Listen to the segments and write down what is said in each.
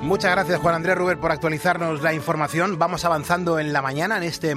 Muchas gracias, Juan Andrés Ruber, por actualizarnos la información. Vamos avanzando en la mañana, en este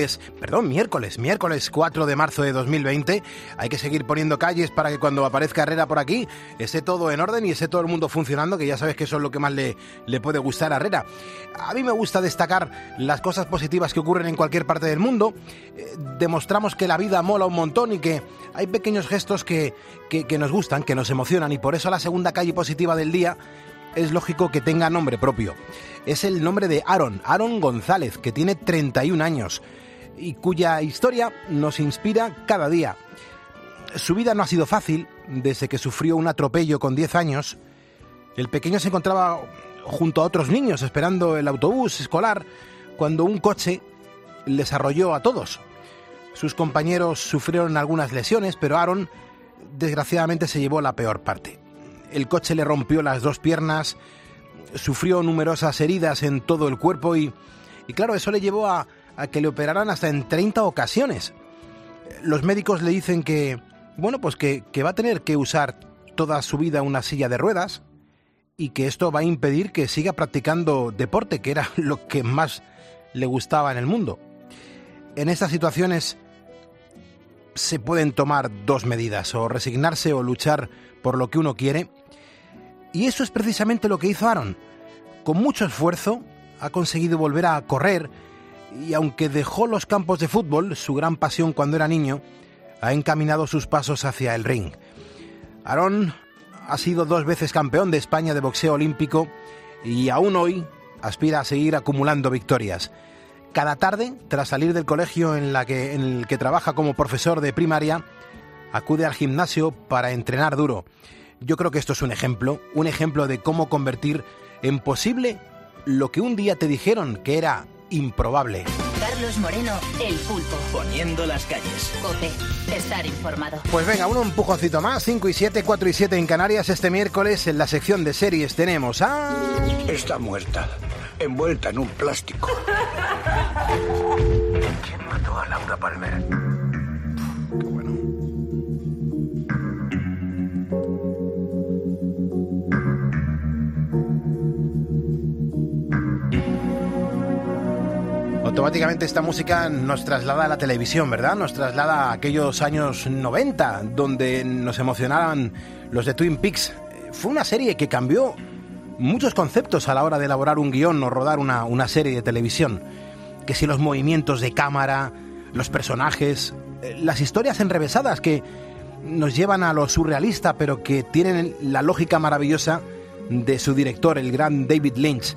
miércoles 4 de marzo de 2020. Hay que seguir poniendo calles para que cuando aparezca Herrera por aquí esté todo en orden y esté todo el mundo funcionando, que ya sabes que eso es lo que más le puede gustar a Herrera. A mí me gusta destacar las cosas positivas que ocurren en cualquier parte del mundo. Demostramos que la vida mola un montón y que hay pequeños gestos que nos gustan, que nos emocionan, y por eso la segunda calle positiva del día es lógico que tenga nombre propio. Es el nombre de Aaron González, que tiene 31 años y cuya historia nos inspira cada día. Su vida no ha sido fácil desde que sufrió un atropello con 10 años. El pequeño se encontraba junto a otros niños esperando el autobús escolar cuando un coche les arrolló a todos. Sus compañeros sufrieron algunas lesiones, pero Aaron desgraciadamente se llevó la peor parte. El coche le rompió las 2 piernas, sufrió numerosas heridas en todo el cuerpo y claro, eso le llevó a que le operaran hasta en 30 ocasiones. Los médicos le dicen que va a tener que usar toda su vida una silla de ruedas y que esto va a impedir que siga practicando deporte, que era lo que más le gustaba en el mundo. En estas situaciones se pueden tomar 2 medidas, o resignarse o luchar por lo que uno quiere. Y eso es precisamente lo que hizo Aaron. Con mucho esfuerzo ha conseguido volver a correr y aunque dejó los campos de fútbol, su gran pasión cuando era niño, ha encaminado sus pasos hacia el ring. Aaron ha sido 2 veces campeón de España de boxeo olímpico y aún hoy aspira a seguir acumulando victorias. Cada tarde, tras salir del colegio en el que trabaja como profesor de primaria, acude al gimnasio para entrenar duro. Yo creo que esto es un ejemplo de cómo convertir en posible lo que un día te dijeron que era improbable. Carlos Moreno, El Pulpo. Poniendo las calles. COPE. Estar informado. Pues venga, un empujoncito más. 5 y 7, 4 y 7 en Canarias. Este miércoles en la sección de series tenemos a... Está muerta, envuelta en un plástico. ¿Quién mató a Laura Palmer? Qué bueno. Automáticamente esta música nos traslada a la televisión, ¿verdad? Nos traslada a aquellos años 90, donde nos emocionaban los de Twin Peaks. Fue una serie que cambió muchos conceptos a la hora de elaborar un guión o rodar una serie de televisión. Que si los movimientos de cámara, los personajes, las historias enrevesadas que nos llevan a lo surrealista, pero que tienen la lógica maravillosa de su director, el gran David Lynch.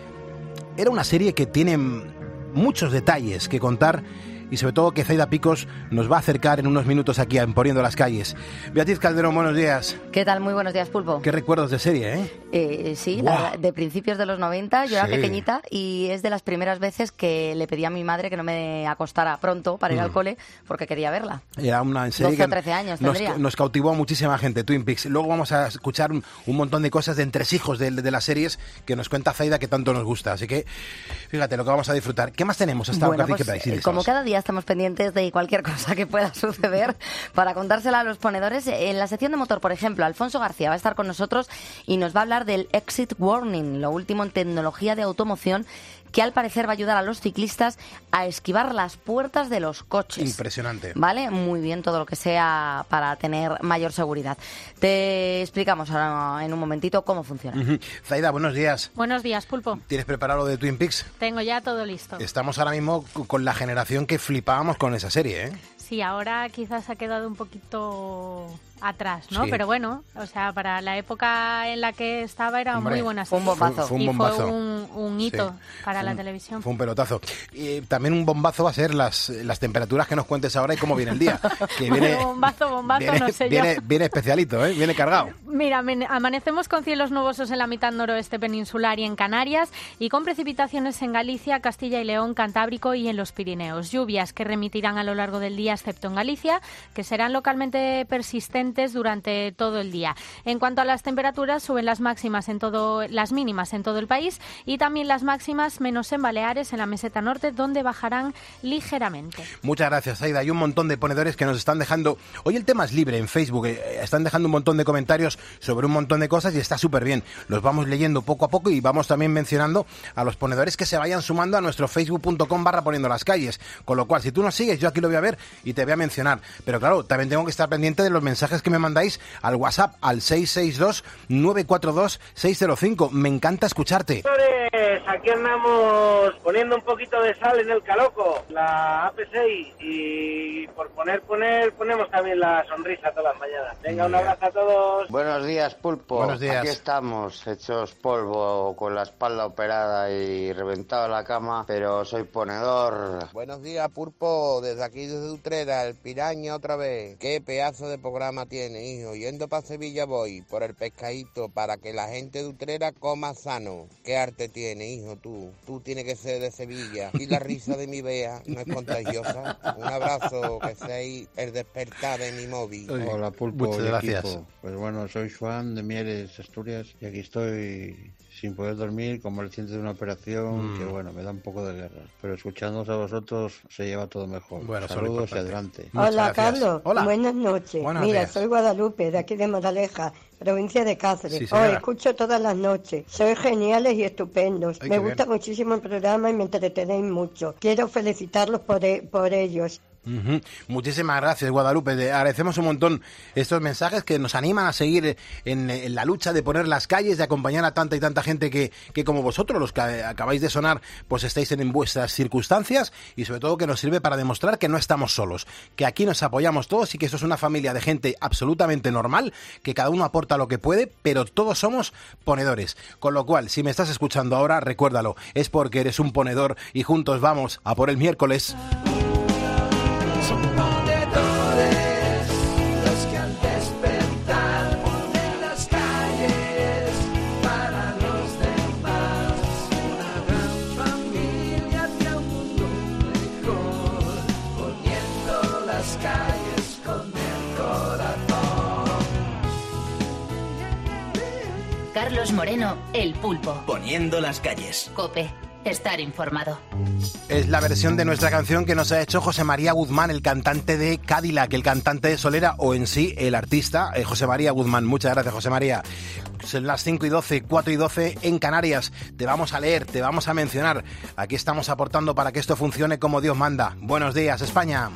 Era una serie que tiene muchos detalles que contar y sobre todo que Zaida Picos nos va a acercar en unos minutos aquí en Poniendo las Calles. Beatriz Calderón, buenos días. ¿Qué tal? Muy buenos días, Pulpo. Qué recuerdos de serie, ¿eh? Sí, ¡Wow! de principios de los 90, yo era pequeñita y es de las primeras veces que le pedí a mi madre que no me acostara pronto para ir al cole porque quería verla. Era una serie 12 o 13 años tendría. Nos cautivó a muchísima gente, Twin Peaks. Luego vamos a escuchar un montón de cosas de entresijos de las series que nos cuenta Zaida que tanto nos gusta. Así que, fíjate lo que vamos a disfrutar. ¿Qué más tenemos hasta ahora? Pues, como cada día estamos pendientes de cualquier cosa que pueda suceder para contársela a los ponedores. En la sección de motor, por ejemplo, Alfonso García va a estar con nosotros y nos va a hablar del Exit Warning, lo último en tecnología de automoción, que al parecer va a ayudar a los ciclistas a esquivar las puertas de los coches. Impresionante. ¿Vale? Muy bien, todo lo que sea para tener mayor seguridad. Te explicamos ahora en un momentito cómo funciona. Zaida, buenos días. Buenos días, Pulpo. ¿Tienes preparado lo de Twin Peaks? Tengo ya todo listo. Estamos ahora mismo con la generación que flipábamos con esa serie, ¿eh? Sí, ahora quizás ha quedado un poquito atrás, ¿no? Sí. Pero bueno, o sea, para la época en la que estaba era muy buena Fue serie. un bombazo. Fue un bombazo. Fue un hito para la Fue televisión. Fue un pelotazo. Y también un bombazo va a ser las temperaturas que nos cuentes ahora y cómo viene el día. Que viene, bombazo, no sé viene especialito, ¿eh? Viene cargado. Mira, amanecemos con cielos nubosos en la mitad noroeste peninsular y en Canarias y con precipitaciones en Galicia, Castilla y León, Cantábrico y en los Pirineos. Lluvias que remitirán a lo largo del día, excepto en Galicia, que serán localmente persistentes persistentes durante todo el día. En cuanto a las temperaturas, suben las mínimas en todo el país y también las máximas, menos en Baleares, en la meseta norte, donde bajarán ligeramente. Muchas gracias, Aida. Hay un montón de ponedores que nos están dejando... Hoy el tema es libre en Facebook. Están dejando un montón de comentarios sobre un montón de cosas y está súper bien. Los vamos leyendo poco a poco y vamos también mencionando a los ponedores que se vayan sumando a nuestro facebook.com/poniendo las calles. Con lo cual, si tú nos sigues, yo aquí lo voy a ver y te voy a mencionar. Pero claro, también tengo que estar pendiente de los mensajes que me mandáis al WhatsApp, al 662-942-605. Me encanta escucharte. Aquí andamos poniendo un poquito de sal en el caloco, la AP6, y por ponemos también la sonrisa todas las mañanas. Venga, un abrazo a todos. Buenos días, Pulpo. Buenos días. Aquí estamos, hechos polvo, con la espalda operada y reventado en la cama, pero soy ponedor. Buenos días, Pulpo, desde aquí, desde Utrera, el Piraña otra vez. Qué pedazo de programa tiene, hijo. Yendo para Sevilla voy, por el pescadito, para que la gente de Utrera coma sano. Qué arte tiene, hijo, tú. Tú tienes que ser de Sevilla. Y la risa de mi Bea no es contagiosa. Un abrazo, que seáis el despertar de mi móvil. Hola, Pulpo. Muchas gracias. Equipo. Pues bueno, soy Juan de Mieres, Asturias, y aquí estoy sin poder dormir, convaleciente de una operación que, bueno, me da un poco de guerra. Pero escuchándoos a vosotros se lleva todo mejor. Bueno, saludos y adelante. Hola, Carlos. Hola. Buenas noches. Buenos Mira, días. soy Guadalupe, de aquí de Moraleja, provincia de Cáceres. Sí, Os señora. escucho todas las noches. Sois geniales y estupendos. Ay, Me qué gusta bien. muchísimo el programa y me entretenéis mucho. Quiero felicitarlos por ellos. Uh-huh. Muchísimas gracias, Guadalupe. Te agradecemos un montón estos mensajes que nos animan a seguir en la lucha de poner las calles, de acompañar a tanta y tanta gente que como vosotros, los que acabáis de sonar, pues estáis en vuestras circunstancias, y sobre todo que nos sirve para demostrar que no estamos solos, que aquí nos apoyamos todos y que eso es una familia de gente absolutamente normal, que cada uno aporta lo que puede, pero todos somos ponedores. Con lo cual, si me estás escuchando ahora, recuérdalo, es porque eres un ponedor y juntos vamos a por el miércoles. Son ponedores los que al despertar ponen las calles para los demás. Una gran familia hacia un mundo mejor, poniendo las calles con el corazón. Carlos Moreno, El Pulpo. Poniendo las calles. COPE. Estar informado. Es la versión de nuestra canción que nos ha hecho José María Guzmán, el cantante de Cadillac, el cantante de Solera, o en sí el artista José María Guzmán. Muchas gracias, José María. Son las 5:12, 4:12 en Canarias. Te vamos a leer, te vamos a mencionar. Aquí estamos aportando para que esto funcione como Dios manda. Buenos días, España.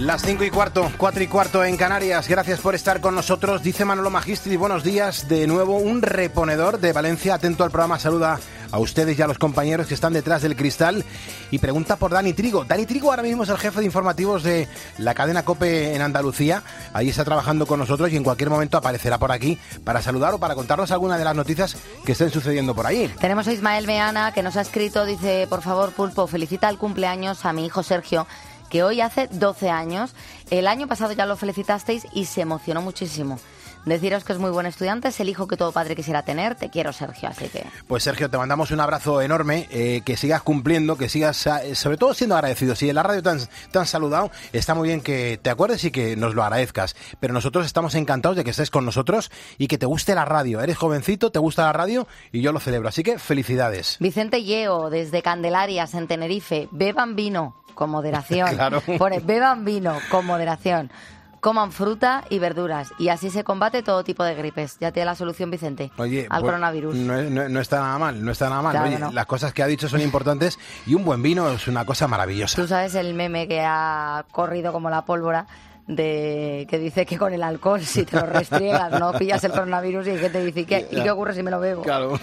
Las 5:15, 4:15 en Canarias. Gracias por estar con nosotros. Dice Manolo Magistri, buenos días. De nuevo, un reponedor de Valencia, atento al programa, saluda a ustedes y a los compañeros que están detrás del cristal y pregunta por Dani Trigo. Dani Trigo ahora mismo es el jefe de informativos de la cadena COPE en Andalucía. Ahí está trabajando con nosotros y en cualquier momento aparecerá por aquí para saludar o para contarnos alguna de las noticias que estén sucediendo por ahí. Tenemos a Ismael Meana, que nos ha escrito, dice, por favor, Pulpo, felicita el cumpleaños a mi hijo Sergio, que hoy hace 12 años. El año pasado ya lo felicitasteis y se emocionó muchísimo. Deciros que es muy buen estudiante, es el hijo que todo padre quisiera tener. Te quiero, Sergio, así que... Pues Sergio, te mandamos un abrazo enorme, que sigas cumpliendo, que sigas, sobre todo siendo agradecido. Si en la radio te han saludado, está muy bien que te acuerdes y que nos lo agradezcas. Pero nosotros estamos encantados de que estés con nosotros y que te guste la radio. Eres jovencito, te gusta la radio y yo lo celebro. Así que felicidades. Vicente Yeo, desde Candelarias, en Tenerife. Beban vino con moderación. Claro. Pone, beban vino con moderación. Coman fruta y verduras y así se combate todo tipo de gripes. Ya tiene la solución, Vicente, Oye, al pues, coronavirus. No está nada mal, no está nada mal. Claro, Oye, no. Las cosas que ha dicho son importantes y un buen vino es una cosa maravillosa. Tú sabes el meme que ha corrido como la pólvora de que dice que con el alcohol, si te lo restriegas, no pillas el coronavirus, y que te dice, ¿y qué ocurre si me lo bebo? Claro.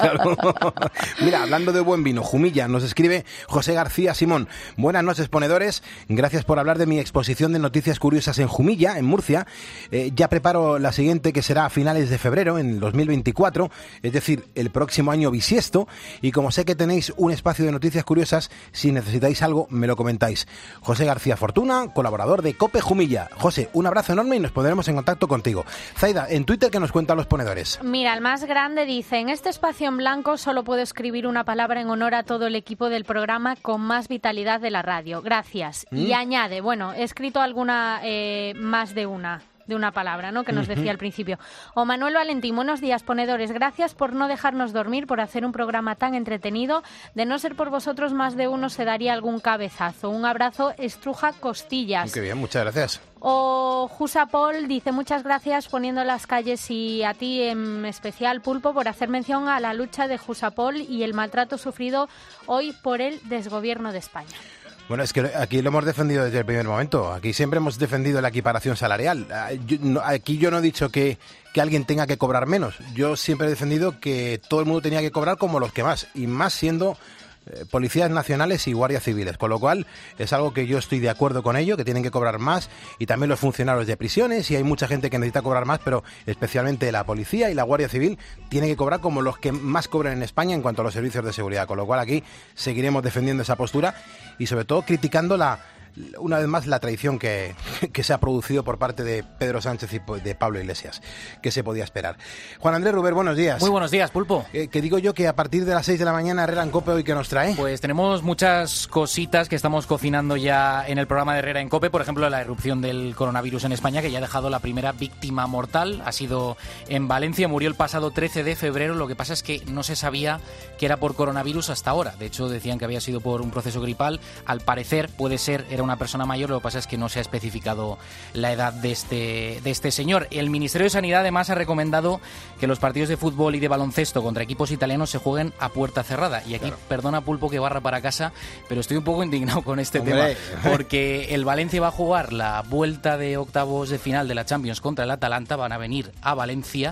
Mira, hablando de buen vino, Jumilla, nos escribe José García Simón. Buenas noches, ponedores. Gracias por hablar de mi exposición de noticias curiosas en Jumilla, en Murcia. Ya preparo la siguiente, que será a finales de febrero, en 2024, es decir, el próximo año bisiesto. Y como sé que tenéis un espacio de noticias curiosas, si necesitáis algo, me lo comentáis. José García Fortuna, colaborador de COPE Jumilla. José, un abrazo enorme y nos pondremos en contacto contigo. Zaida, en Twitter, ¿qué nos cuentan los ponedores? Mira, el más grande dice, en este espacio en blanco solo puedo escribir una palabra en honor a todo el equipo del programa con más vitalidad de la radio. Gracias. Y añade, bueno, he escrito alguna, más de una palabra, ¿no?, que nos decía al principio. O Manuel Valentín, buenos días, ponedores. Gracias por no dejarnos dormir, por hacer un programa tan entretenido. De no ser por vosotros, más de uno se daría algún cabezazo. Un abrazo, estruja costillas. Qué bien, muchas gracias. O Jusapol dice, muchas gracias poniendo las calles, y a ti en especial, Pulpo, por hacer mención a la lucha de Jusapol y el maltrato sufrido hoy por el desgobierno de España. Bueno, es que aquí lo hemos defendido desde el primer momento. Aquí siempre hemos defendido la equiparación salarial. Aquí yo no he dicho que alguien tenga que cobrar menos. Yo siempre he defendido que todo el mundo tenía que cobrar como los que más, y más siendo policías nacionales y guardias civiles, con lo cual es algo que yo estoy de acuerdo con ello, que tienen que cobrar más, y también los funcionarios de prisiones, y hay mucha gente que necesita cobrar más, pero especialmente la policía y la guardia civil tienen que cobrar como los que más cobran en España en cuanto a los servicios de seguridad, con lo cual aquí seguiremos defendiendo esa postura y sobre todo criticando una vez más la traición que se ha producido por parte de Pedro Sánchez y de Pablo Iglesias. ¿Qué se podía esperar? Juan Andrés Ruber, buenos días. Muy buenos días, Pulpo. Que digo yo que a partir de las 6 de la mañana Herrera en COPE, hoy, ¿qué nos trae? Pues tenemos muchas cositas que estamos cocinando ya en el programa de Herrera en COPE. Por ejemplo, la irrupción del coronavirus en España, que ya ha dejado la primera víctima mortal. Ha sido en Valencia, murió el pasado 13 de febrero. Lo que pasa es que no se sabía que era por coronavirus hasta ahora. De hecho, decían que había sido por un proceso gripal. Al parecer, puede ser, era una persona mayor. Lo que pasa es que no se ha especificado la edad de este señor. El Ministerio de Sanidad además ha recomendado que los partidos de fútbol y de baloncesto contra equipos italianos se jueguen a puerta cerrada. Y aquí, claro, perdona, Pulpo, que barra para casa, pero estoy un poco indignado con este tema, porque el Valencia va a jugar la vuelta de octavos de final de la Champions contra el Atalanta. Van a venir a Valencia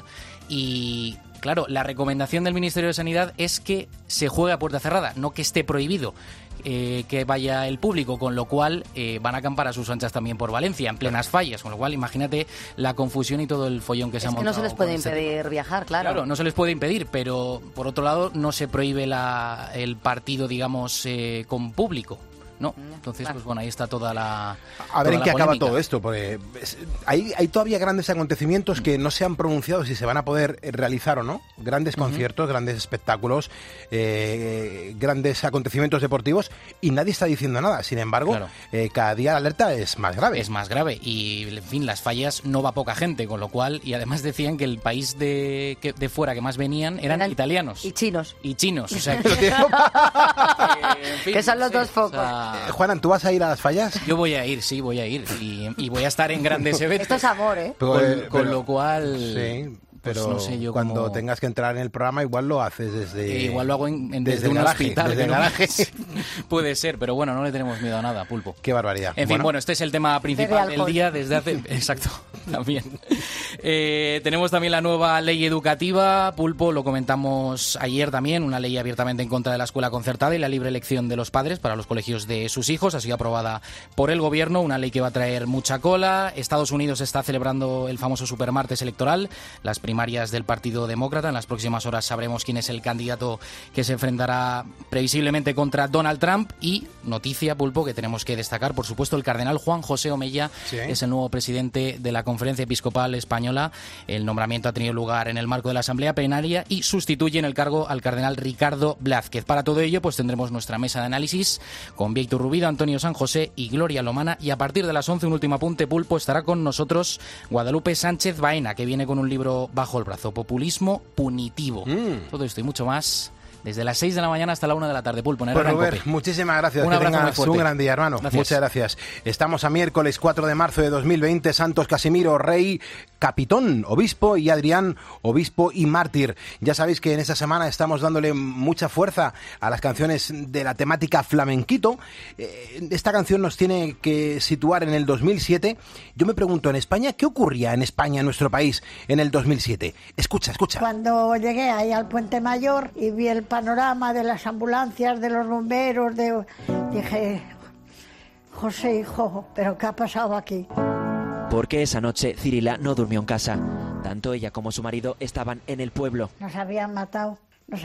y... Claro, la recomendación del Ministerio de Sanidad es que se juegue a puerta cerrada, no que esté prohibido que vaya el público, con lo cual van a acampar a sus anchas también por Valencia, en plenas fallas, con lo cual imagínate la confusión y todo el follón que se ha montado. Es que no se les puede impedir viajar, claro. Claro, no se les puede impedir, pero por otro lado no se prohíbe el partido, digamos, con público. No, entonces, pues bueno, ahí está toda la... A ver en qué acaba todo esto, porque hay todavía grandes acontecimientos que no se han pronunciado si se van a poder realizar o no. Grandes conciertos, grandes espectáculos, grandes acontecimientos deportivos, y nadie está diciendo nada. Sin embargo, claro, cada día la alerta es más grave. Es más grave y, en fin, las fallas no va poca gente, con lo cual, y además decían que el país de fuera que más venían eran italianos. Y chinos. Y chinos, o sea que... en fin, que son los dos focos. Juanan, ¿tú vas a ir a las fallas? Yo voy a ir, sí, voy a ir. Y voy a estar en grandes eventos. Esto es amor, ¿eh? Con lo cual... Sí. Pues pero no sé yo cuando cómo... tengas que entrar en el programa igual lo haces desde... igual lo hago desde un garaje, hospital. Desde el garaje. Puede ser, pero bueno, no le tenemos miedo a nada, Pulpo. Qué barbaridad. En fin, bueno, este es el tema principal del día desde hace... Exacto, también. Tenemos también la nueva ley educativa, Pulpo, lo comentamos ayer también, una ley abiertamente en contra de la escuela concertada y la libre elección de los padres para los colegios de sus hijos. Ha sido aprobada por el gobierno, una ley que va a traer mucha cola. Estados Unidos está celebrando el famoso supermartes electoral, las primarias del Partido Demócrata. En las próximas horas sabremos quién es el candidato que se enfrentará previsiblemente contra Donald Trump. Y noticia, Pulpo, que tenemos que destacar, por supuesto, el cardenal Juan José Omella es el nuevo presidente de la Conferencia Episcopal Española. El nombramiento ha tenido lugar en el marco de la Asamblea Plenaria y sustituye en el cargo al cardenal Ricardo Blázquez. Para todo ello, pues tendremos nuestra mesa de análisis con Víctor Rubido, Antonio San José y Gloria Lomana. Y a partir de las 11, un último apunte, Pulpo, estará con nosotros Guadalupe Sánchez Baena, que viene con un libro bajo el brazo, Populismo Punitivo. Todo esto y mucho más desde las 6 de la mañana hasta la 1 de la tarde, Pulpo. Pues Robert, muchísimas gracias. Un que abrazo tengas muy fuerte. un gran día, hermano. Gracias. Muchas gracias. Estamos a miércoles 4 de marzo de 2020. Santos Casimiro, rey, capitón, obispo, y Adrián, obispo y mártir. Ya sabéis que en esta semana estamos dándole mucha fuerza a las canciones de la temática flamenquito. Esta canción nos tiene que situar en el 2007. Yo me pregunto, en España, ¿qué ocurría en España, en nuestro país, en el 2007? Escucha. Cuando llegué ahí al Puente Mayor y vi el panorama de las ambulancias, de los bomberos, dije, José, hijo, ¿pero qué ha pasado aquí? Porque esa noche Cirila no durmió en casa. Tanto ella como su marido estaban en el pueblo. Nos habían matado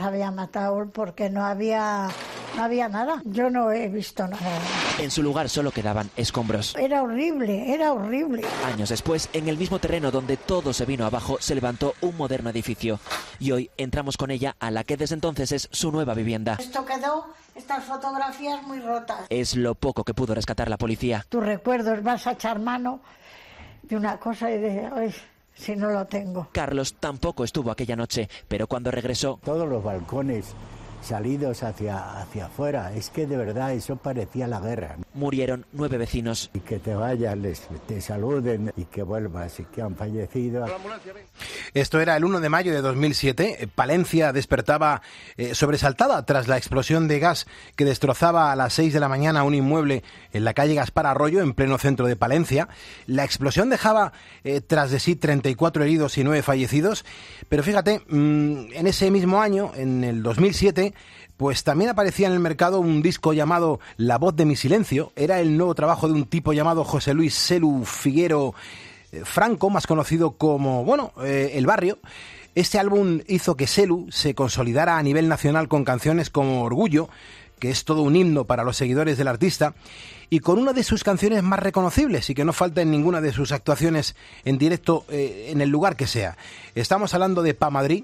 porque no había nada. Yo no he visto nada. En su lugar solo quedaban escombros. Era horrible. Años después, en el mismo terreno donde todo se vino abajo, se levantó un moderno edificio. Y hoy entramos con ella a la que desde entonces es su nueva vivienda. Esto quedó, estas fotografías muy rotas. Es lo poco que pudo rescatar la policía. Tus recuerdos, vas a echar mano de una cosa y de... Ay, si no lo tengo. Carlos tampoco estuvo aquella noche, pero cuando regresó... Todos los balcones salidos hacia afuera, es que de verdad eso parecía la guerra. Murieron 9 vecinos. Y que te vayan, te saluden y que vuelvas y que han fallecido. Esto era el 1 de mayo de 2007. Palencia despertaba sobresaltada tras la explosión de gas que destrozaba a las 6 de la mañana un inmueble en la calle Gaspar Arroyo, en pleno centro de Palencia. La explosión dejaba tras de sí 34 heridos y 9 fallecidos. Pero fíjate, en ese mismo año, en el 2007, pues también aparecía en el mercado un disco llamado La voz de mi silencio. Era el nuevo trabajo de un tipo llamado José Luis Selu Figuero Franco, más conocido como, El Barrio. Este álbum hizo que Selu se consolidara a nivel nacional con canciones como Orgullo, que es todo un himno para los seguidores del artista, y con una de sus canciones más reconocibles y que no falta en ninguna de sus actuaciones en directo en el lugar que sea. Estamos hablando de Pa Madrid.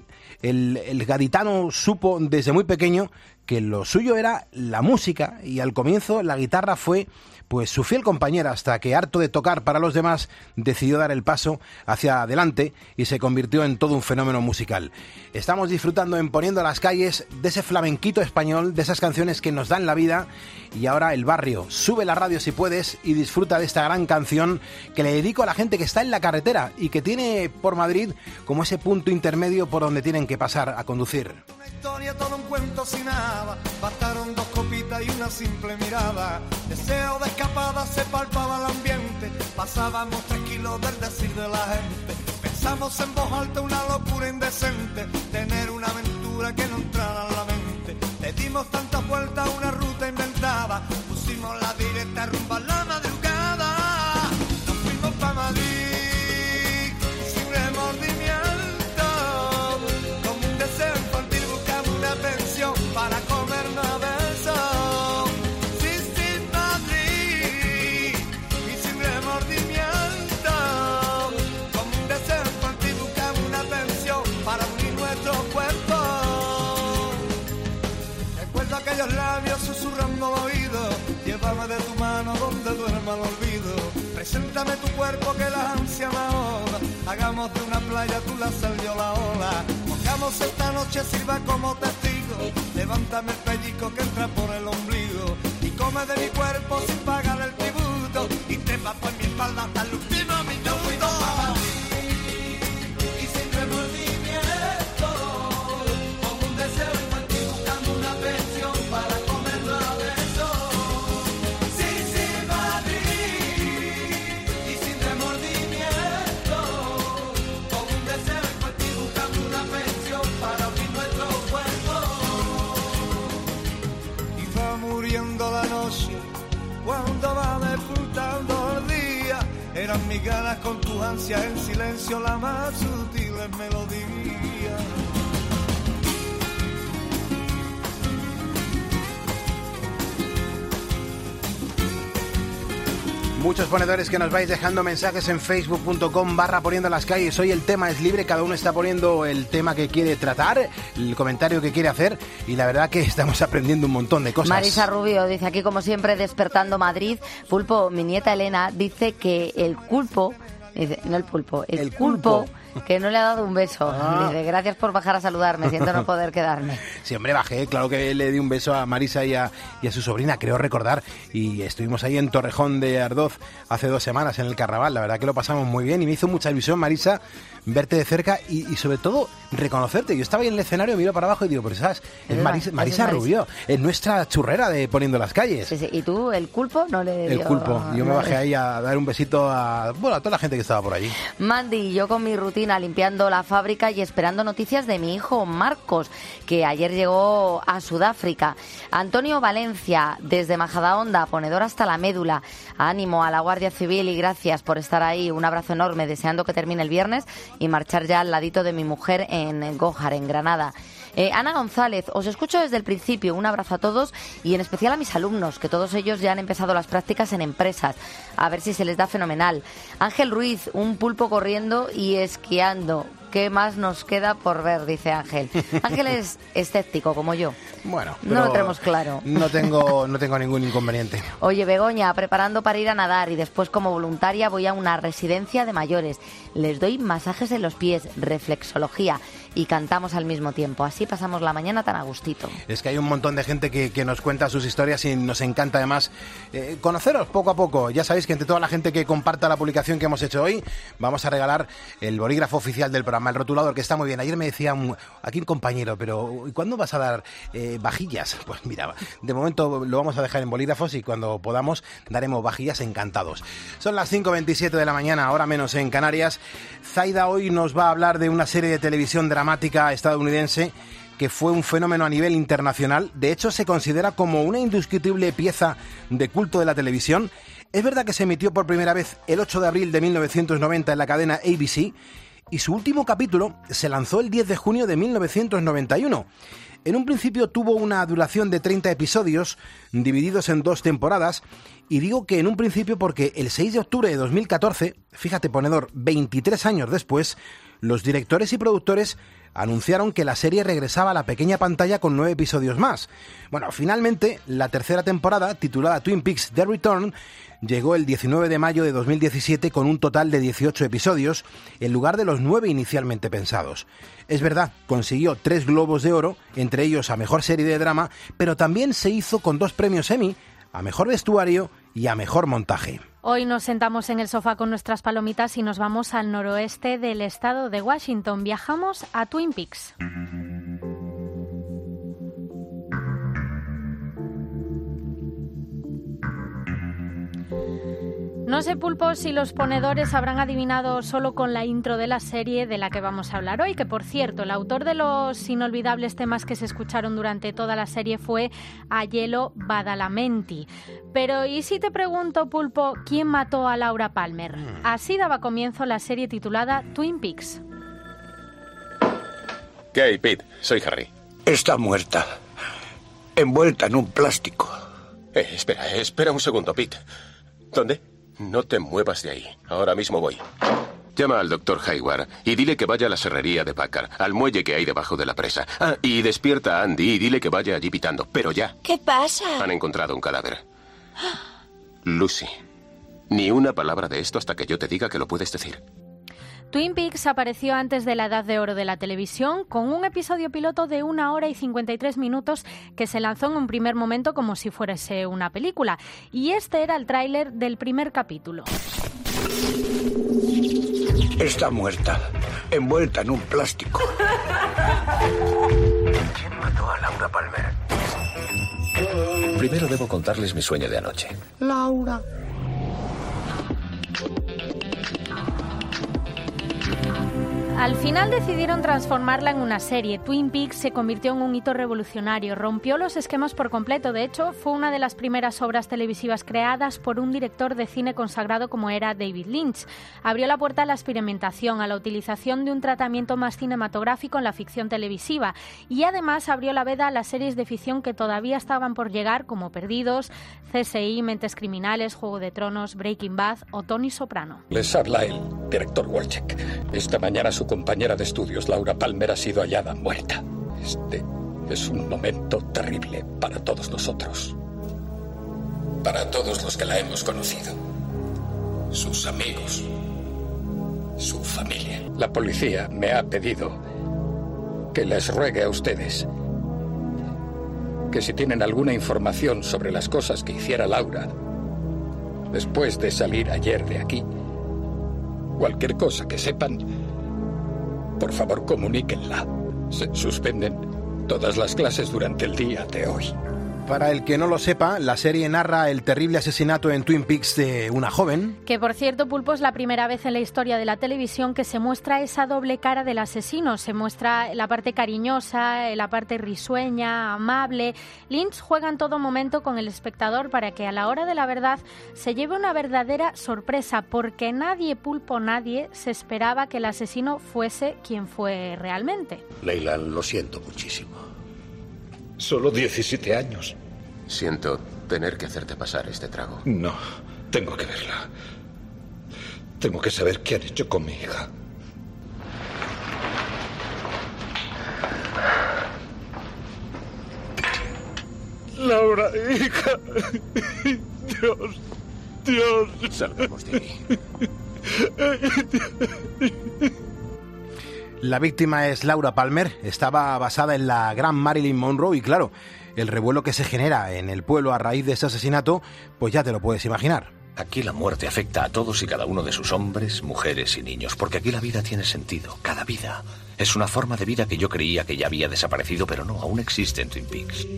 El gaditano supo desde muy pequeño que lo suyo era la música y al comienzo la guitarra fue pues su fiel compañera hasta que, harto de tocar para los demás, decidió dar el paso hacia adelante y se convirtió en todo un fenómeno musical. Estamos disfrutando en Poniendo las Calles de ese flamenquito español, de esas canciones que nos dan la vida, y ahora El Barrio. Sube la radio si puedes y disfruta de esta gran canción que le dedico a la gente que está en la carretera y que tiene por Madrid como ese punto intermedio por donde tienen que pasar a conducir. Una historia, todo un cuento sin nada. Bastaron 2 copitas y una simple mirada. Deseo de escapada, se palpaba el ambiente. Pasábamos tranquilos del decir de la gente. Pensamos en voz alta una locura indecente. Tener una aventura que no entrara en la mente. Le dimos tantas vueltas a una ruta inventada. Pusimos la directa rumbo a la madrugada. Nos fuimos pa' Madrid sin remordimiento. Como un deseo infantil buscamos una pensión para comernos a besos. Sí, sin Madrid y sin remordimiento. Como un deseo infantil buscamos una pensión para unir nuestros cuerpos. Recuerdo aquellos labios susurrando al oído. Llévame de tu mano donde duerma el olvido. Preséntame tu cuerpo que la ansia me ahoga. Hagamos de una playa tú la sal, yo la ola. Mojamos esta noche, sirva como testigo. Levántame el pellico que entra por el ombligo. Y come de mi cuerpo sin pagar el tributo. Y trepa por mi espalda hasta el último minuto. Y sin remordimiento. juegan mis ganas con tus ansias, en silencio la más sutil melodía. Muchos ponedores que nos vais dejando mensajes en facebook.com/poniendo las calles. Hoy el tema es libre, cada uno está poniendo el tema que quiere tratar, el comentario que quiere hacer, y la verdad que estamos aprendiendo un montón de cosas. Marisa Rubio dice aquí, como siempre, despertando Madrid. Pulpo, mi nieta Elena dice que el pulpo, que no le ha dado un beso. Dice, gracias por bajar a saludarme, siento no poder quedarme. Sí, hombre, bajé, claro que le di un beso a Marisa y a su sobrina, creo recordar, y estuvimos ahí en Torrejón de Ardoz hace 2 semanas en el Carnaval, la verdad que lo pasamos muy bien y me hizo mucha ilusión, Marisa, verte de cerca y sobre todo reconocerte. Yo estaba ahí en el escenario, miro para abajo y digo, pero ¿sabes? Es Marisa Rubio, es nuestra churrera de Poniendo las Calles. Sí, sí. ¿Y tú, el pulpo? No le dio... El pulpo, yo me bajé ahí a dar un besito a toda la gente que estaba por allí. Mandy, yo con mi rutina limpiando la fábrica y esperando noticias de mi hijo Marcos, que ayer llegó a Sudáfrica. Antonio Valencia, desde Majadahonda, ponedor hasta la médula. Ánimo a la Guardia Civil y gracias por estar ahí. Un abrazo enorme, deseando que termine el viernes y marchar ya al ladito de mi mujer en Gójar, en Granada. Ana González, os escucho desde el principio. Un abrazo a todos y en especial a mis alumnos, que todos ellos ya han empezado las prácticas en empresas. A ver si se les da fenomenal. Ángel Ruiz, un pulpo corriendo y esquiando. ¿Qué más nos queda por ver?, dice Ángel. Ángel es escéptico, como yo. Bueno, no lo tenemos claro. No tengo ningún inconveniente. Oye, Begoña, preparando para ir a nadar y después como voluntaria voy a una residencia de mayores. Les doy masajes en los pies, reflexología y cantamos al mismo tiempo. Así pasamos la mañana tan a gustito. Es que hay un montón de gente que nos cuenta sus historias y nos encanta además conoceros poco a poco. Ya sabéis que entre toda la gente que comparta la publicación que hemos hecho hoy, vamos a regalar el bolígrafo oficial del programa, el rotulador, que está muy bien. Ayer me decía aquí un compañero, pero ¿cuándo vas a dar vajillas? Pues mira, de momento lo vamos a dejar en bolígrafos y cuando podamos daremos vajillas, encantados. Son las 5:27 de la mañana, ahora menos en Canarias. Zaida hoy nos va a hablar de una serie de televisión dramática estadounidense que fue un fenómeno a nivel internacional. De hecho, se considera como una indiscutible pieza de culto de la televisión. Es verdad que se emitió por primera vez el 8 de abril de 1990 en la cadena ABC y su último capítulo se lanzó el 10 de junio de 1991. En un principio tuvo una duración de 30 episodios, divididos en 2 temporadas, y digo que en un principio porque el 6 de octubre de 2014, fíjate ponedor, 23 años después, los directores y productores anunciaron que la serie regresaba a la pequeña pantalla con 9 episodios más. Bueno, finalmente, la tercera temporada, titulada Twin Peaks: The Return, llegó el 19 de mayo de 2017 con un total de 18 episodios, en lugar de los 9 inicialmente pensados. Es verdad, consiguió 3 Globos de Oro, entre ellos a Mejor Serie de Drama, pero también se hizo con 2 premios Emmy, a Mejor Vestuario y a Mejor Montaje. Hoy nos sentamos en el sofá con nuestras palomitas y nos vamos al noroeste del estado de Washington. Viajamos a Twin Peaks. No sé, Pulpo, si los ponedores habrán adivinado solo con la intro de la serie de la que vamos a hablar hoy, que por cierto, el autor de los inolvidables temas que se escucharon durante toda la serie fue Aiello Badalamenti. Pero ¿y si te pregunto, Pulpo, quién mató a Laura Palmer? Así daba comienzo la serie titulada Twin Peaks. ¿Qué hay, Pete? Soy Harry. Está muerta. Envuelta en un plástico. Espera un segundo, Pete. ¿Dónde? No te muevas de ahí. Ahora mismo voy. Llama al doctor Hayward y dile que vaya a la serrería de Packard, al muelle que hay debajo de la presa. Ah, y despierta a Andy y dile que vaya allí pitando. Pero ya. ¿Qué pasa? Han encontrado un cadáver. Lucy, ni una palabra de esto hasta que yo te diga que lo puedes decir. Twin Peaks apareció antes de la Edad de Oro de la televisión con un episodio piloto de 1 hora y 53 minutos que se lanzó en un primer momento como si fuese una película. Y este era el tráiler del primer capítulo. Está muerta, envuelta en un plástico. ¿Quién mató a Laura Palmer? Primero debo contarles mi sueño de anoche. Laura. Al final decidieron transformarla en una serie. Twin Peaks se convirtió en un hito revolucionario, rompió los esquemas por completo. De hecho, fue una de las primeras obras televisivas creadas por un director de cine consagrado como era David Lynch. Abrió la puerta a la experimentación, a la utilización de un tratamiento más cinematográfico en la ficción televisiva y además abrió la veda a las series de ficción que todavía estaban por llegar, como Perdidos, CSI, Mentes Criminales, Juego de Tronos, Breaking Bad o Tony Soprano. Les habla el director Walchek. Esta mañana su compañera de estudios, Laura Palmer, ha sido hallada muerta. Este es un momento terrible para todos nosotros. Para todos los que la hemos conocido. Sus amigos. Su familia. La policía me ha pedido que les ruegue a ustedes que si tienen alguna información sobre las cosas que hiciera Laura después de salir ayer de aquí, cualquier cosa que sepan, por favor comuníquenla. Se suspenden todas las clases durante el día de hoy. Para el que no lo sepa, la serie narra el terrible asesinato en Twin Peaks de una joven. Que, por cierto, Pulpo, es la primera vez en la historia de la televisión que se muestra esa doble cara del asesino. Se muestra la parte cariñosa, la parte risueña, amable. Lynch juega en todo momento con el espectador para que a la hora de la verdad se lleve una verdadera sorpresa, porque nadie, Pulpo, nadie, se esperaba que el asesino fuese quien fue realmente. Leila, lo siento muchísimo. Solo 17 años. Siento tener que hacerte pasar este trago. No, tengo que verla. Tengo que saber qué han hecho con mi hija. Laura, hija. Dios. Salgamos de ahí. La víctima es Laura Palmer, estaba basada en la gran Marilyn Monroe y claro, el revuelo que se genera en el pueblo a raíz de ese asesinato, pues ya te lo puedes imaginar. Aquí la muerte afecta a todos y cada uno de sus hombres, mujeres y niños, porque aquí la vida tiene sentido, cada vida. Es una forma de vida que yo creía que ya había desaparecido, pero no, aún existe en Twin Peaks.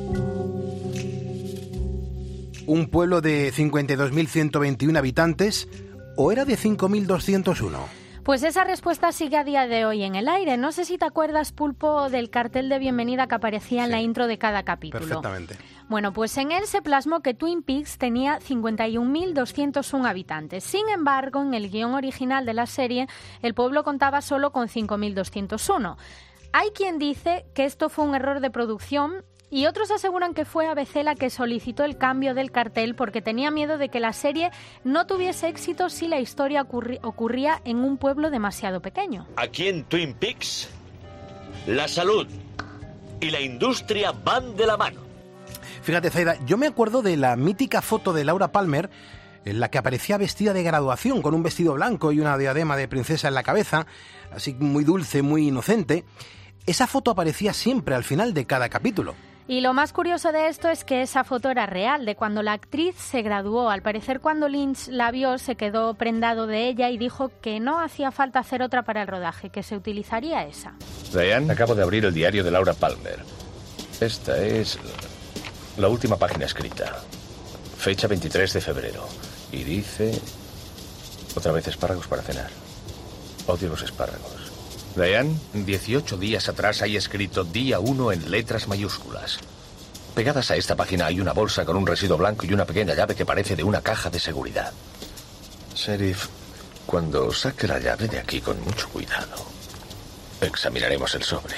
Un pueblo de 52.121 habitantes, ¿o era de 5.201? Pues esa respuesta sigue a día de hoy en el aire. No sé si te acuerdas, Pulpo, del cartel de bienvenida que aparecía en la intro de cada capítulo. Perfectamente. Bueno, pues en él se plasmó que Twin Peaks tenía 51.201 habitantes. Sin embargo, en el guión original de la serie, el pueblo contaba solo con 5.201. Hay quien dice que esto fue un error de producción y otros aseguran que fue ABC la que solicitó el cambio del cartel porque tenía miedo de que la serie no tuviese éxito si la historia ocurría en un pueblo demasiado pequeño. Aquí en Twin Peaks, la salud y la industria van de la mano. Fíjate, Zaida, yo me acuerdo de la mítica foto de Laura Palmer en la que aparecía vestida de graduación con un vestido blanco y una diadema de princesa en la cabeza, así muy dulce, muy inocente. Esa foto aparecía siempre al final de cada capítulo. Y lo más curioso de esto es que esa foto era real, de cuando la actriz se graduó. Al parecer, cuando Lynch la vio, se quedó prendado de ella y dijo que no hacía falta hacer otra para el rodaje, que se utilizaría esa. Diane, acabo de abrir el diario de Laura Palmer. Esta es la última página escrita. Fecha 23 de febrero. Y dice... Otra vez espárragos para cenar. Odio los espárragos. Diane, 18 días atrás hay escrito día 1 en letras mayúsculas. Pegadas a esta página hay una bolsa con un residuo blanco y una pequeña llave que parece de una caja de seguridad. Sheriff, cuando saque la llave de aquí con mucho cuidado, examinaremos el sobre.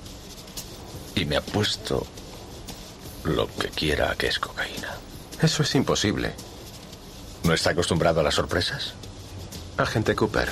Y me apuesto lo que quiera que es cocaína. Eso es imposible. ¿No está acostumbrado a las sorpresas? Agente Cooper,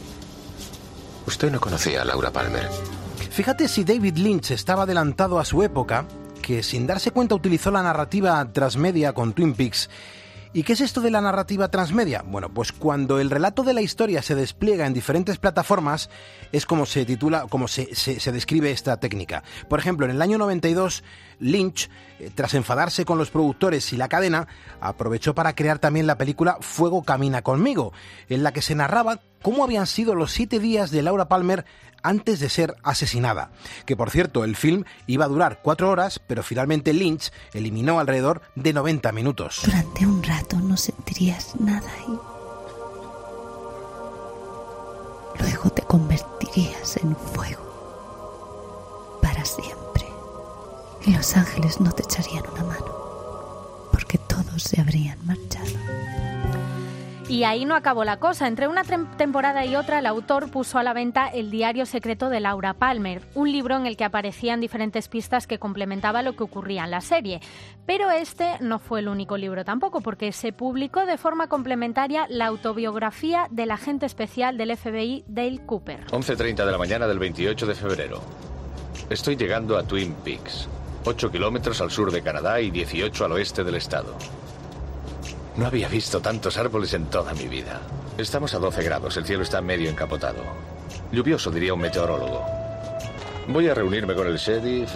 usted no conocía a Laura Palmer. Fíjate si David Lynch estaba adelantado a su época, que sin darse cuenta utilizó la narrativa transmedia con Twin Peaks. ¿Y qué es esto de la narrativa transmedia? Bueno, pues cuando el relato de la historia se despliega en diferentes plataformas, es como se titula, como se describe esta técnica. Por ejemplo, en el año 92, Lynch, tras enfadarse con los productores y la cadena, aprovechó para crear también la película Fuego camina conmigo, en la que se narraba cómo habían sido los 7 días de Laura Palmer antes de ser asesinada. Que por cierto, el film iba a durar 4 horas, pero finalmente Lynch eliminó alrededor de 90 minutos. Durante un rato no sentirías nada y Luego te convertirías en fuego para siempre. Y los ángeles no te echarían una mano, porque todos se habrían marchado. Y ahí no acabó la cosa. Entre una temporada y otra, el autor puso a la venta El diario secreto de Laura Palmer, un libro en el que aparecían diferentes pistas que complementaban lo que ocurría en la serie. Pero este no fue el único libro tampoco, porque se publicó de forma complementaria la autobiografía del agente especial del FBI, Dale Cooper. 11:30 de la mañana del 28 de febrero. Estoy llegando a Twin Peaks, 8 kilómetros al sur de Canadá y 18 al oeste del estado. No había visto tantos árboles en toda mi vida. Estamos a 12 grados, el cielo está medio encapotado. Lluvioso, diría un meteorólogo. Voy a reunirme con el sheriff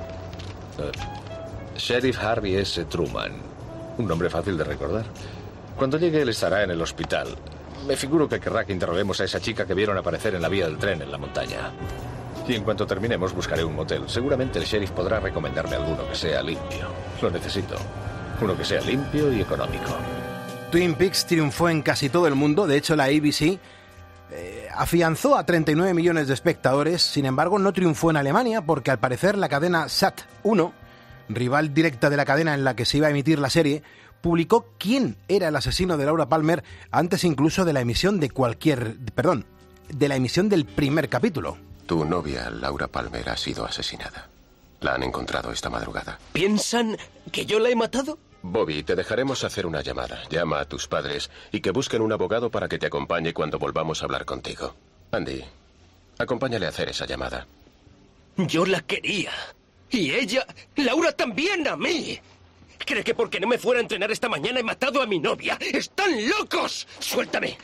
Harvey S. Truman. Un nombre fácil de recordar. Cuando llegue, él estará en el hospital. Me figuro que querrá que interroguemos a esa chica que vieron aparecer en la vía del tren en la montaña. Y en cuanto terminemos, buscaré un motel. Seguramente el sheriff podrá recomendarme alguno que sea limpio. Lo necesito. Uno que sea limpio y económico. Twin Peaks triunfó en casi todo el mundo. De hecho, la ABC afianzó a 39 millones de espectadores. Sin embargo, no triunfó en Alemania porque al parecer la cadena Sat.1, rival directa de la cadena en la que se iba a emitir la serie, publicó quién era el asesino de Laura Palmer antes incluso de la emisión de la emisión del primer capítulo. Tu novia, Laura Palmer, ha sido asesinada. La han encontrado esta madrugada. ¿Piensan que yo la he matado? Bobby, te dejaremos hacer una llamada. Llama a tus padres y que busquen un abogado para que te acompañe cuando volvamos a hablar contigo. Andy, acompáñale a hacer esa llamada. Yo la quería. Y ella, Laura, también a mí. ¿Cree que porque no me fuera a entrenar esta mañana he matado a mi novia? ¡Están locos! ¡Suéltame!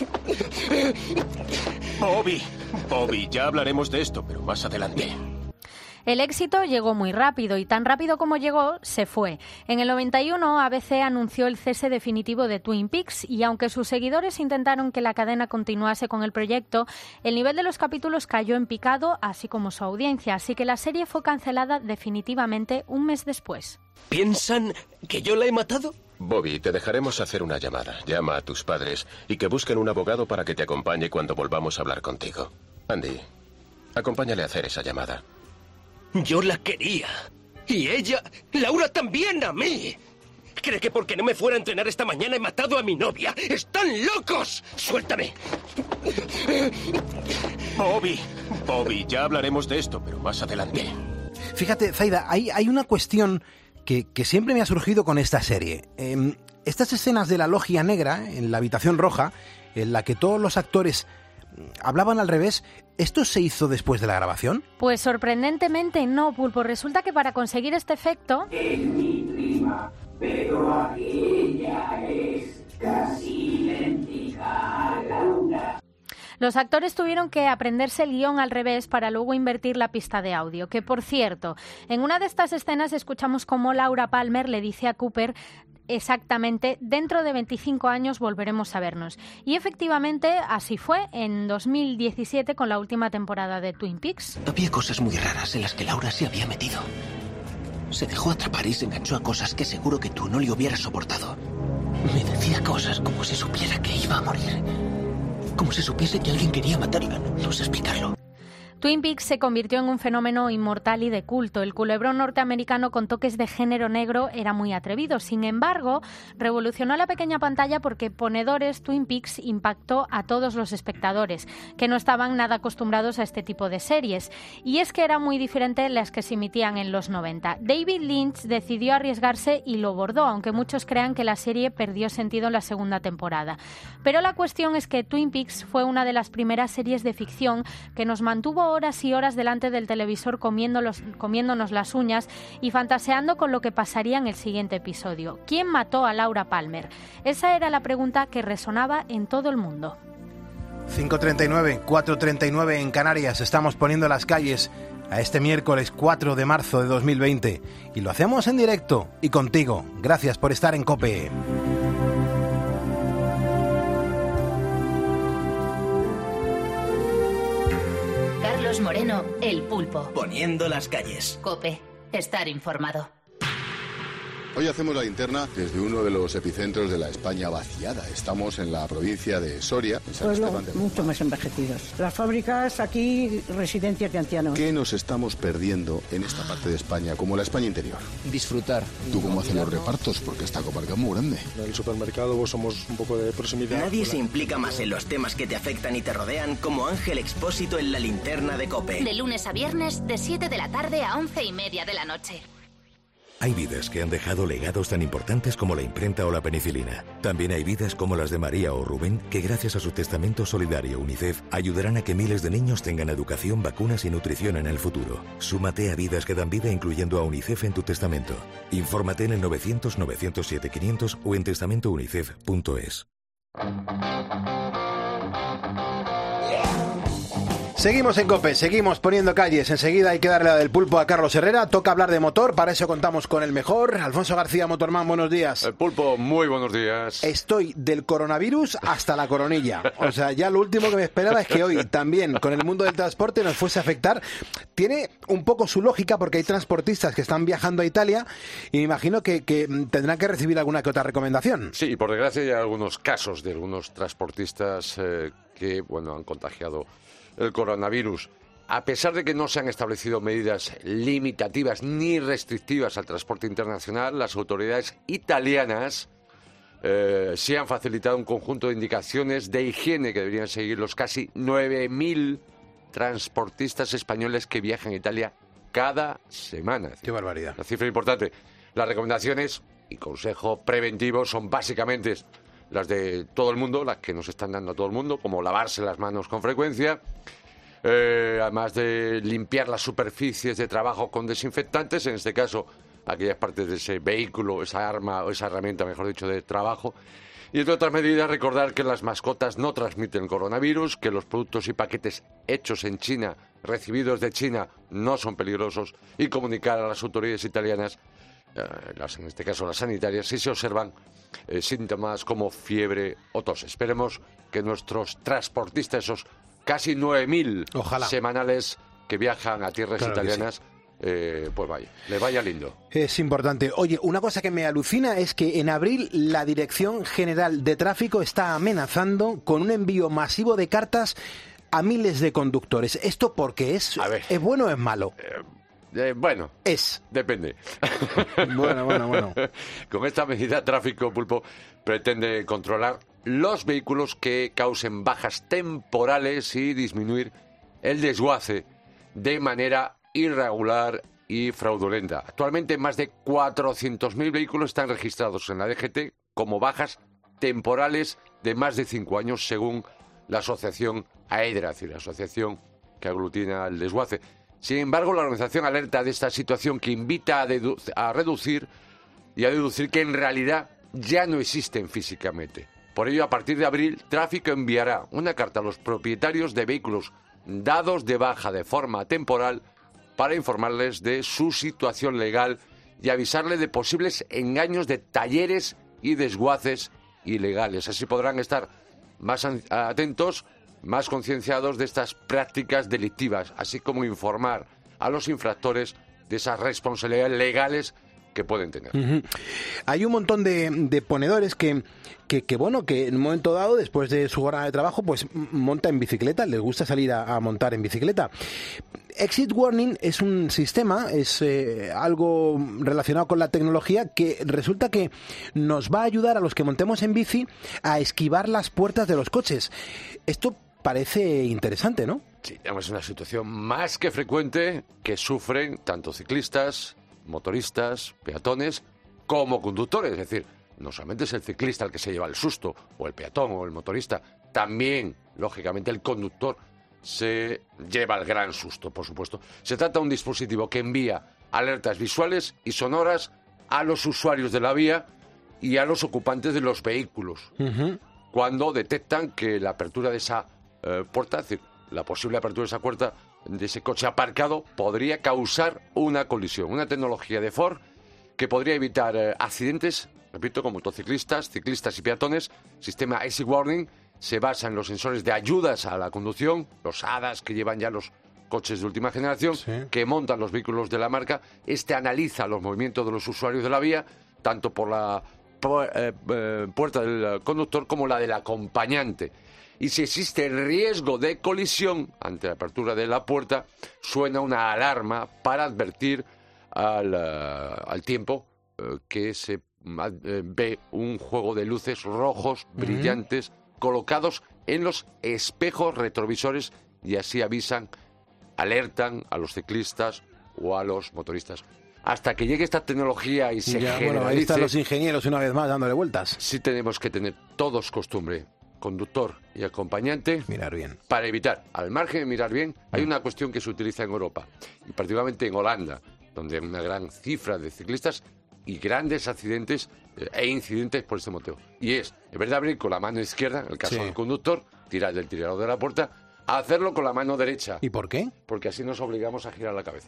Bobby, ya hablaremos de esto, pero más adelante. El éxito llegó muy rápido y tan rápido como llegó, se fue. En el 91, ABC anunció el cese definitivo de Twin Peaks y aunque sus seguidores intentaron que la cadena continuase con el proyecto, el nivel de los capítulos cayó en picado, así como su audiencia, así que la serie fue cancelada definitivamente un mes después. ¿Piensan que yo la he matado? Bobby, te dejaremos hacer una llamada. Llama a tus padres y que busquen un abogado para que te acompañe cuando volvamos a hablar contigo. Andy, acompáñale a hacer esa llamada. Yo la quería. Y ella, Laura, también a mí. ¿Cree que porque no me fuera a entrenar esta mañana he matado a mi novia? ¡Están locos! ¡Suéltame! Bobby, ya hablaremos de esto, pero más adelante. Fíjate, Zaida, hay una cuestión que siempre me ha surgido con esta serie. Estas escenas de la logia negra, en la habitación roja, en la que todos los actores hablaban al revés, ¿esto se hizo después de la grabación? Pues sorprendentemente no, Pulpo. Resulta que para conseguir este efecto... Es mi prima, pero aquella es casi idéntica a Laura. Los actores tuvieron que aprenderse el guión al revés para luego invertir la pista de audio, que por cierto, en una de estas escenas escuchamos cómo Laura Palmer le dice a Cooper exactamente, dentro de 25 años volveremos a vernos. Y efectivamente así fue en 2017 con la última temporada de Twin Peaks. Había cosas muy raras en las que Laura se había metido. Se dejó atrapar y se enganchó a cosas que seguro que tú no le hubieras soportado. Me decía cosas como si supiera que iba a morir. Como si supiese que alguien quería matarla. No sé explicarlo. Twin Peaks se convirtió en un fenómeno inmortal y de culto. El culebrón norteamericano con toques de género negro era muy atrevido. Sin embargo, revolucionó la pequeña pantalla porque ponedores Twin Peaks impactó a todos los espectadores, que no estaban nada acostumbrados a este tipo de series. Y es que era muy diferente las que se emitían en los 90. David Lynch decidió arriesgarse y lo bordó, aunque muchos crean que la serie perdió sentido en la segunda temporada. Pero la cuestión es que Twin Peaks fue una de las primeras series de ficción que nos mantuvo horas y horas delante del televisor comiéndonos las uñas y fantaseando con lo que pasaría en el siguiente episodio. ¿Quién mató a Laura Palmer? Esa era la pregunta que resonaba en todo el mundo. 5:39, 4:39 en Canarias. Estamos poniendo las calles a este miércoles 4 de marzo de 2020 y lo hacemos en directo y contigo. Gracias por estar en COPE. Carlos Moreno, El Pulpo. Poniendo las calles. COPE. Estar informado. Hoy hacemos la linterna desde uno de los epicentros de la España vaciada. Estamos en la provincia de Soria, en San Esteban de... mucho más envejecidos. Las fábricas aquí, residencias de ancianos. ¿Qué nos estamos perdiendo en esta parte de España, como la España interior? Disfrutar. ¿Tú cómo haces los repartos? Porque esta comarca es muy grande. En el supermercado pues, somos un poco de proximidad. Nadie se implica más en los temas que te afectan y te rodean como Ángel Expósito en la linterna de COPE. De lunes a viernes, de 7 de la tarde a 11:30 de la noche. Hay vidas que han dejado legados tan importantes como la imprenta o la penicilina. También hay vidas como las de María o Rubén, que gracias a su testamento solidario UNICEF ayudarán a que miles de niños tengan educación, vacunas y nutrición en el futuro. Súmate a Vidas que dan vida incluyendo a UNICEF en tu testamento. Infórmate en el 900-907-500 o en testamentounicef.es. Seguimos en COPE, seguimos poniendo calles. Enseguida hay que darle la del pulpo a Carlos Herrera. Toca hablar de motor, para eso contamos con el mejor. Alfonso García, Motorman, buenos días. El pulpo, muy buenos días. Estoy del coronavirus hasta la coronilla. O sea, ya lo último que me esperaba es que hoy también con el mundo del transporte nos fuese a afectar. Tiene un poco su lógica porque hay transportistas que están viajando a Italia y me imagino que tendrán que recibir alguna que otra recomendación. Sí, por desgracia hay algunos casos de algunos transportistas que, bueno, han contagiado el coronavirus. A pesar de que no se han establecido medidas limitativas ni restrictivas al transporte internacional, las autoridades italianas sí han facilitado un conjunto de indicaciones de higiene que deberían seguir los casi 9.000 transportistas españoles que viajan a Italia cada semana. ¡Qué barbaridad! Una cifra importante. Las recomendaciones y consejo preventivo son básicamente las de todo el mundo, las que nos están dando a todo el mundo, como lavarse las manos con frecuencia, además de limpiar las superficies de trabajo con desinfectantes, en este caso aquellas partes de ese vehículo, esa arma o esa herramienta, mejor dicho, de trabajo. Y entre otras medidas, recordar que las mascotas no transmiten coronavirus, que los productos y paquetes hechos en China, recibidos de China, no son peligrosos, y comunicar a las autoridades italianas, en este caso las sanitarias, si se observan síntomas como fiebre o tos. Esperemos que nuestros transportistas, esos casi 9.000 semanales que viajan a tierras italianas, pues vaya, le vaya lindo. Es importante. Oye, una cosa que me alucina es que en abril la Dirección General de Tráfico está amenazando con un envío masivo de cartas a miles de conductores. ¿Esto por qué es? ¿Es bueno o es malo? Bueno, depende. Bueno. Con esta medida, Tráfico, Pulpo, pretende controlar los vehículos que causen bajas temporales y disminuir el desguace de manera irregular y fraudulenta. Actualmente, más de 400.000 vehículos están registrados en la DGT como bajas temporales de más de 5 años, según la asociación AEDRA, es decir, la asociación que aglutina el desguace. Sin embargo, la organización alerta de esta situación que invita a reducir y a deducir que en realidad ya no existen físicamente. Por ello, a partir de abril, Tráfico enviará una carta a los propietarios de vehículos dados de baja de forma temporal para informarles de su situación legal y avisarles de posibles engaños de talleres y desguaces ilegales. Así podrán estar más atentos, más concienciados de estas prácticas delictivas, así como informar a los infractores de esas responsabilidades legales que pueden tener. Hay un montón de ponedores que en un momento dado, después de su hora de trabajo, pues monta en bicicleta, les gusta salir a montar en bicicleta. Exit Warning es un sistema, es algo relacionado con la tecnología que resulta que nos va a ayudar a los que montemos en bici a esquivar las puertas de los coches. Esto parece interesante, ¿no? Sí, es una situación más que frecuente que sufren tanto ciclistas, motoristas, peatones, como conductores. Es decir, no solamente es el ciclista el que se lleva el susto, o el peatón, o el motorista, también, lógicamente, el conductor se lleva el gran susto, por supuesto. Se trata de un dispositivo que envía alertas visuales y sonoras a los usuarios de la vía y a los ocupantes de los vehículos, cuando detectan que la apertura de esa puerta, es decir, la posible apertura de esa puerta de ese coche aparcado podría causar una colisión. Una tecnología de Ford que podría evitar accidentes, repito, con motociclistas, ciclistas y peatones. Sistema Exit Warning se basa en los sensores de ayudas a la conducción, los ADAS que llevan ya los coches de última generación, que montan los vehículos de la marca. Este analiza los movimientos de los usuarios de la vía tanto por la puerta del conductor como la del acompañante. Y si existe riesgo de colisión ante la apertura de la puerta, suena una alarma para advertir al tiempo que se ve un juego de luces rojos brillantes colocados en los espejos retrovisores y así alertan a los ciclistas o a los motoristas. Hasta que llegue esta tecnología y se generalice... Bueno, ahí están los ingenieros una vez más dándole vueltas. Sí tenemos que tener todos costumbre, conductor y acompañante, mirar bien. Para evitar, al margen de mirar bien, hay una cuestión que se utiliza en Europa, y particularmente en Holanda, donde hay una gran cifra de ciclistas y grandes accidentes e incidentes por este motivo. Y es, en vez de abrir con la mano izquierda, en el caso del conductor, tirar del tirador de la puerta, a hacerlo con la mano derecha. ¿Y por qué? Porque así nos obligamos a girar la cabeza.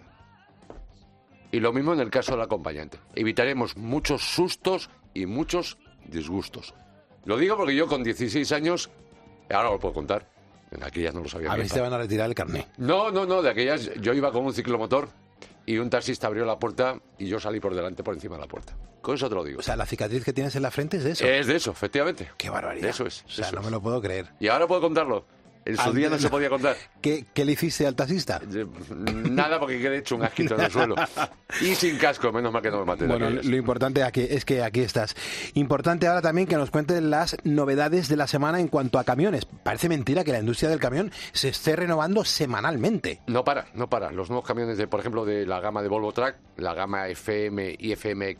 Y lo mismo en el caso del acompañante. Evitaremos muchos sustos y muchos disgustos. Lo digo porque yo con 16 años, ahora lo puedo contar, en aquellas no lo sabía. A ver si te van a retirar el carné. No, de aquellas yo iba con un ciclomotor y un taxista abrió la puerta y yo salí por delante por encima de la puerta. Con eso te lo digo. O sea, la cicatriz que tienes en la frente es de eso. Es de eso, efectivamente. Qué barbaridad. Eso es. O sea, no me lo puedo creer. Y ahora puedo contarlo. En su día no se podía contar. ¿Qué le hiciste al taxista? Nada, porque quedé hecho un asquito en el suelo. Y sin casco, menos mal que no me maté. Bueno, lo importante aquí es que aquí estás. Importante ahora también que nos cuentes las novedades de la semana en cuanto a camiones. Parece mentira que la industria del camión se esté renovando semanalmente. No para. Los nuevos camiones, por ejemplo, de la gama de Volvo Truck, la gama FM y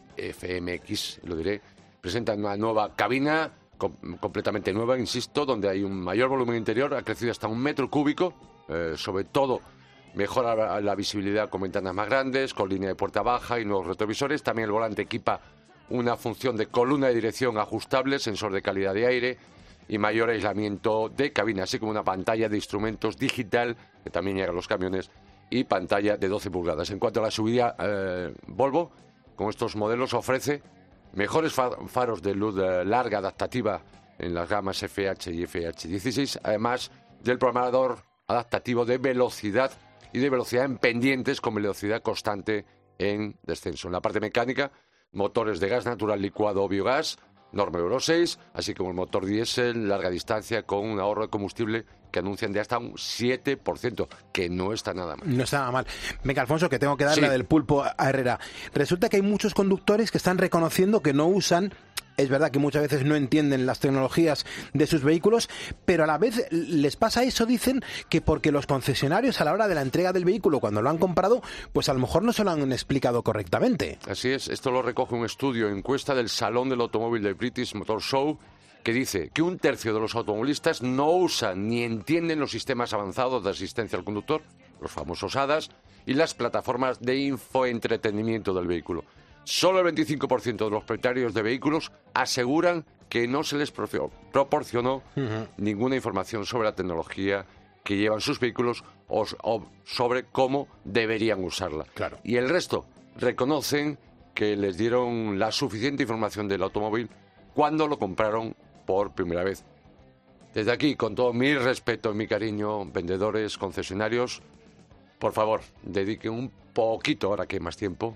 FMX, lo diré, presentan una nueva cabina completamente nueva, insisto, donde hay un mayor volumen interior, ha crecido hasta 1 metro cúbico, sobre todo mejora la visibilidad con ventanas más grandes, con línea de puerta baja y nuevos retrovisores. También el volante equipa una función de columna de dirección ajustable, sensor de calidad de aire y mayor aislamiento de cabina, así como una pantalla de instrumentos digital, que también llega a los camiones, y pantalla de 12 pulgadas. En cuanto a la subida, Volvo, con estos modelos ofrece mejores faros de luz larga adaptativa en las gamas FH y FH16, además del programador adaptativo de velocidad y de velocidad en pendientes con velocidad constante en descenso. En la parte mecánica, motores de gas natural licuado o biogás, norma Euro 6, así como el motor diésel larga distancia con un ahorro de combustible que anuncian de hasta un 7%, que no está nada mal. No está nada mal. Venga, Alfonso, que tengo que dar la del pulpo a Herrera. Resulta que hay muchos conductores que están reconociendo que no usan... Es verdad que muchas veces no entienden las tecnologías de sus vehículos, pero a la vez les pasa eso, dicen, que porque los concesionarios a la hora de la entrega del vehículo, cuando lo han comprado, pues a lo mejor no se lo han explicado correctamente. Así es, esto lo recoge un estudio, encuesta del Salón del Automóvil del British Motor Show, que dice que 1/3 de los automovilistas no usan ni entienden los sistemas avanzados de asistencia al conductor, los famosos ADAS, y las plataformas de infoentretenimiento del vehículo. Solo el 25% de los propietarios de vehículos aseguran que no se les proporcionó ninguna información sobre la tecnología que llevan sus vehículos o sobre cómo deberían usarla. Claro. Y el resto reconocen que les dieron la suficiente información del automóvil cuando lo compraron por primera vez. Desde aquí, con todo mi respeto y mi cariño, vendedores, concesionarios, por favor, dediquen un poquito, ahora que hay más tiempo,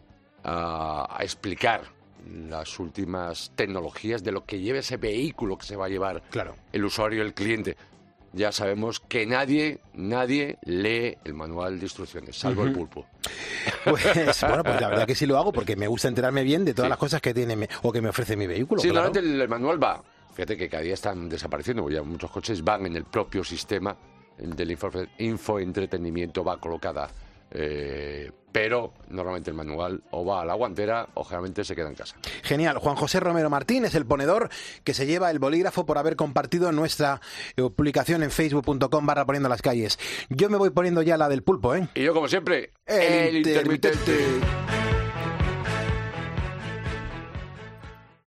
a explicar las últimas tecnologías de lo que lleva ese vehículo que se va a llevar el usuario, el cliente. Ya sabemos que nadie lee el manual de instrucciones, salvo el pulpo. Pues bueno, pues la verdad que sí lo hago porque me gusta enterarme bien de todas las cosas que tiene o que me ofrece mi vehículo. Sí, normalmente el manual va. Fíjate que cada día están desapareciendo, porque ya muchos coches van en el propio sistema del infoentretenimiento, va colocada. Pero normalmente el manual o va a la guantera o generalmente se queda en casa. Genial. Juan José Romero Martín es el ponedor que se lleva el bolígrafo por haber compartido nuestra publicación en facebook.com/poniendo las calles. Yo me voy poniendo ya la del pulpo, ¿eh? Y yo, como siempre, el intermitente.